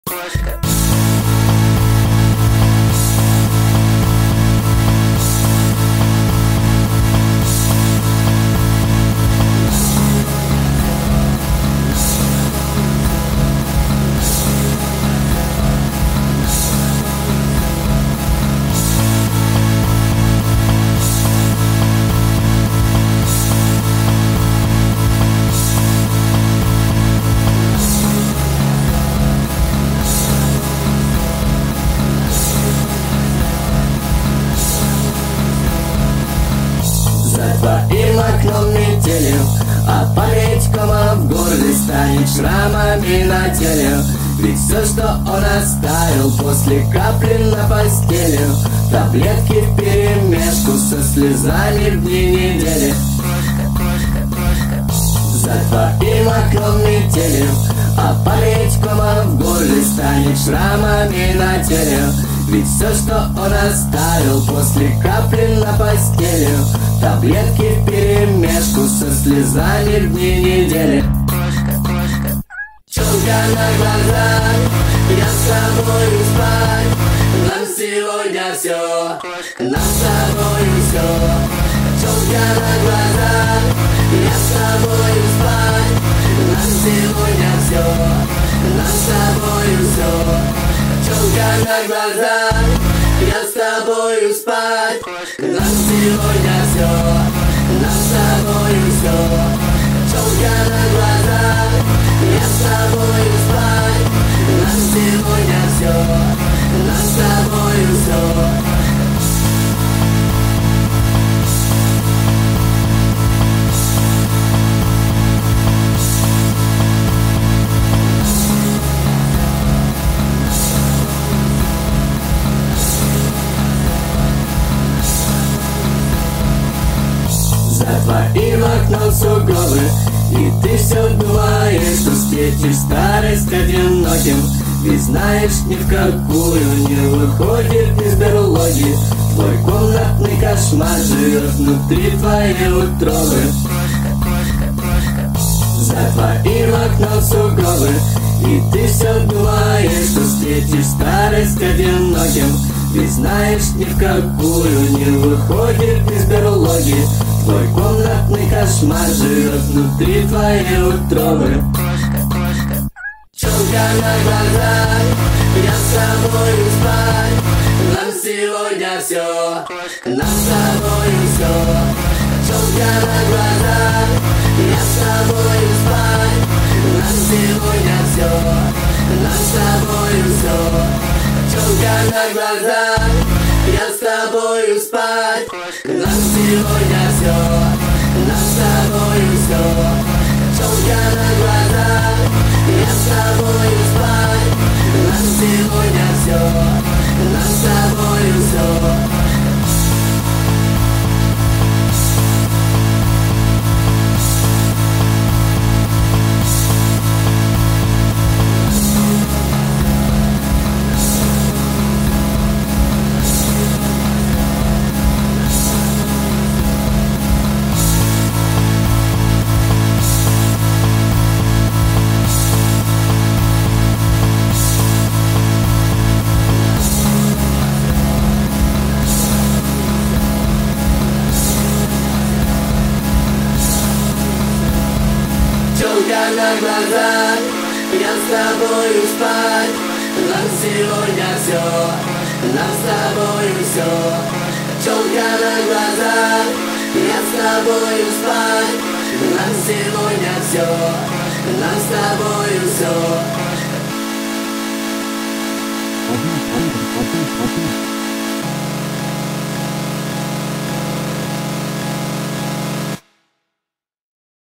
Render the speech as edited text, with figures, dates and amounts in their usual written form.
Кошка. За твоим окном метелью, а память кома в горле станет шрамами на теле. Ведь все, что он оставил после капли на постели, таблетки вперемешку со слезами в дни недели. За твоим окном метелью, а память кома в горле станет шрамами на теле. Ведь все, что он оставил после капли на постели, таблетки вперемешку со слезами в дни недели. Челка на глазах, я с тобою спать. Нам сегодня все, нам с тобою все. Челка на глазах, я с тобою спать. Нам сегодня все, нам с тобою все. Челка на глазах, я с тобою спать. Нам сегодня все, нам с тобою все. Челка на глазах, я с тобою спать. Нам сегодня все, нам с тобою все. За твоим окном сугробы, и ты все думаешь, что встретишь старость одиноким. Ведь знаешь, ни в какую не выходит из берлоги. Твой комнатный кошмар живет внутри твоей утробы. За твоим окном сугробы, и ты все думаешь, что встретишь старость одиноким. Ведь знаешь, ни в какую не выходит из берлоги. Твой комнатный кошмар живет внутри твоей утробы. Челка на глазах, я с тобою спать. Нам сегодня все, нам с тобою все. Челка на глазах, я с тобою спать. Нам сегодня все, нам с тобою все. Челка на глазах, я с тобою спать. Нам сегодня все, нам с тобою все. Челка на глазах, я с тобою спать. Нам сегодня все, нам с тобою все. Челка на глазах, я с тобою спать. Нам сегодня все, нам с тобою все. Челка на глазах, я с тобою спать. Нам сегодня все, нам с тобою все.